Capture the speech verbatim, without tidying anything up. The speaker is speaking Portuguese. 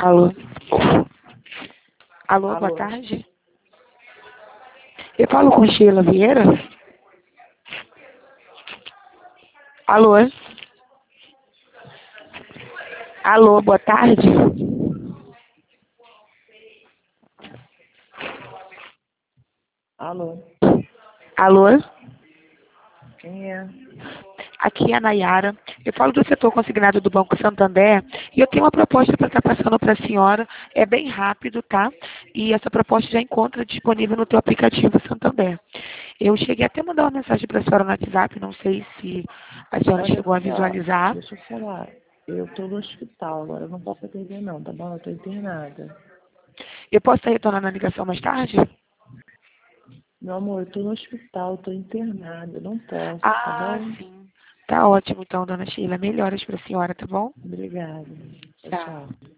Alô? Alô, Alô. boa tarde. Eu falo com Sheila Vieira? Alô? Alô, boa tarde. Alô. Alô? Quem é? Aqui é a Nayara. Eu falo do setor consignado do Banco Santander e eu tenho uma proposta para estar passando para a senhora. É bem rápido, tá? E essa proposta já encontra disponível no teu aplicativo Santander. Eu cheguei até a mandar uma mensagem para a senhora no WhatsApp, não sei se a senhora Olha chegou a só, visualizar. deixa eu falar. Eu tô no hospital agora, eu não posso atender não, tá bom? Eu tô internada. Eu posso estar retornando a ligação mais tarde? Meu amor, eu tô no hospital, tô internada, eu não posso, tá Ah, bom? sim. Tá ótimo, então, dona Sheila. Melhoras para a senhora, tá bom? Obrigada. Tchau, Tchau. tchau.